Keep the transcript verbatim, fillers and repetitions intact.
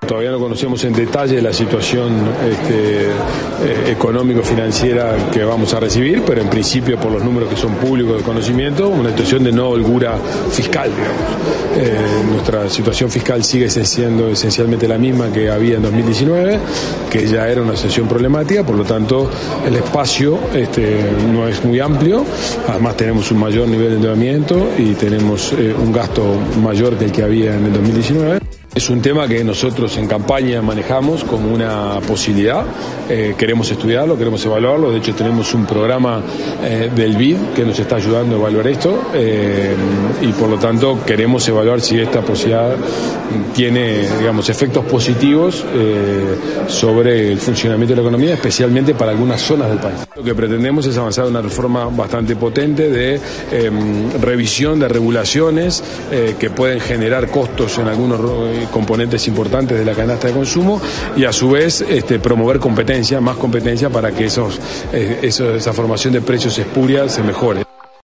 Todavía no conocemos en detalle la situación este, eh, económico-financiera que vamos a recibir, pero en principio, por los números que son públicos de conocimiento, una situación de no holgura fiscal, digamos. Eh, nuestra situación fiscal sigue siendo esencialmente la misma que había en dos mil diecinueve, que ya era una situación problemática, por lo tanto el espacio este, no es muy amplio, además tenemos un mayor nivel de endeudamiento y tenemos eh, un gasto mayor que el que había en el dos mil diecinueve. Es un tema que nosotros en campaña manejamos como una posibilidad, eh, queremos estudiarlo, queremos evaluarlo, de hecho tenemos un programa eh, del B I D que nos está ayudando a evaluar esto eh, y por lo tanto queremos evaluar si esta posibilidad tiene, digamos, efectos positivos eh, sobre el funcionamiento de la economía, especialmente para algunas zonas del país. Lo que pretendemos es avanzar en una reforma bastante potente de eh, revisión de regulaciones eh, que pueden generar costos en algunos componentes importantes de la canasta de consumo y a su vez este, promover competencia, más competencia para que esos, eh, eso, esa formación de precios espuria se mejore.